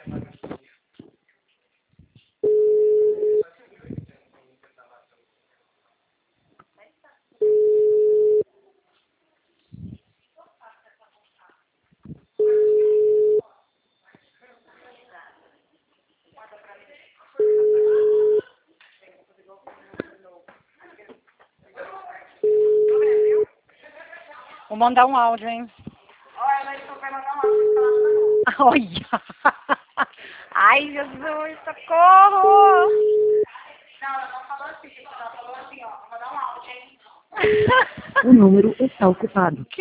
Vou mandar um áudio, hein? Olha, mas tu vai mandar um áudio pra falar. Olha! Ai, Jesus, socorro! Não, ela não falou assim, ela falou assim, ó, vou mandar um áudio, hein? O número está ocupado.